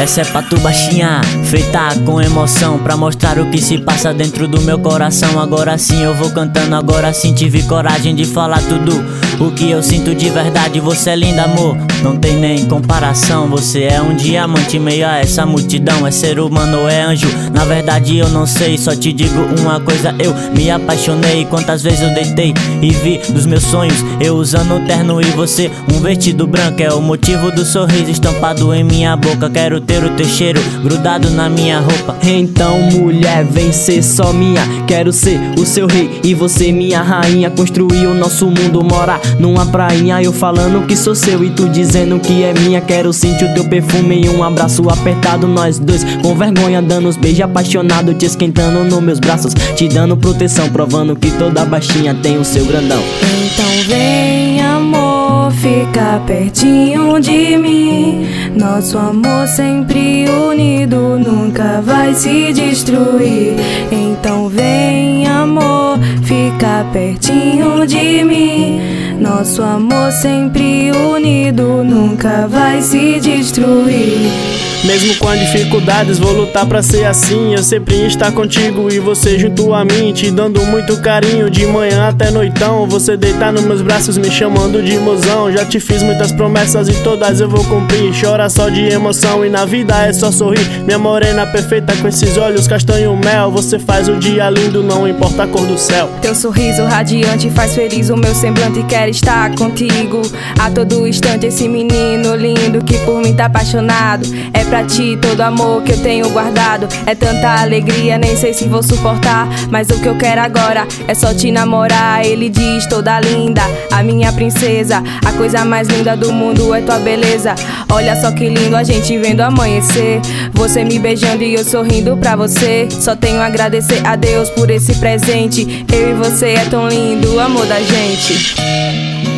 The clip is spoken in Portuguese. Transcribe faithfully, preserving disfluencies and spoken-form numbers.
Essa é pra tu baixinha, feita com emoção, pra mostrar o que se passa dentro do meu coração. Agora sim eu vou cantando, agora sim tive coragem de falar tudo o que eu sinto de verdade. Você é linda, amor, não tem nem comparação. Você é um diamante meio a essa multidão. É ser humano ou é anjo? Na verdade eu não sei, só te digo uma coisa, eu me apaixonei. Quantas vezes eu deitei e vi dos meus sonhos eu usando um terno e você um vestido branco. É o motivo do sorriso estampado em minha boca. Quero ter o teu cheiro grudado na minha roupa. Então mulher, vem ser só minha. Quero ser o seu rei e você minha rainha. Construir o nosso mundo, morar numa prainha. Eu falando que sou seu e tu dizendo que é minha. Quero sentir o teu perfume e um abraço apertado. Nós dois com vergonha dando uns beijos apaixonados, te esquentando nos meus braços, te dando proteção, provando que toda baixinha tem o seu grandão. Então vem amor, fica pertinho de mim. Nosso amor sempre unido nunca vai se destruir. Então vem amor, fica pertinho de mim. Nosso amor sempre unido nunca vai se destruir. Mesmo com as dificuldades vou lutar pra ser assim. Eu sempre estar contigo e você junto a mim, te dando muito carinho de manhã até noitão. Você deitar nos meus braços me chamando de mozão. Já te fiz muitas promessas e todas eu vou cumprir. Chora só de emoção e na vida é só sorrir. Minha morena perfeita com esses olhos castanho mel. Você faz o dia lindo, não importa a cor do céu. Teu sorriso radiante faz feliz o meu semblante. Quero estar contigo a todo instante. Esse menino lindo que por mim tá apaixonado. É pra ti todo amor que eu tenho guardado. É tanta alegria, nem sei se vou suportar. Mas o que eu quero agora é só te namorar. Ele diz toda linda, a minha princesa. A coisa mais linda do mundo é tua beleza. Olha só que lindo a gente vendo amanhecer. Você me beijando e eu sorrindo pra você. Só tenho a agradecer a Deus por esse presente. Eu e você é tão lindo, o amor da gente.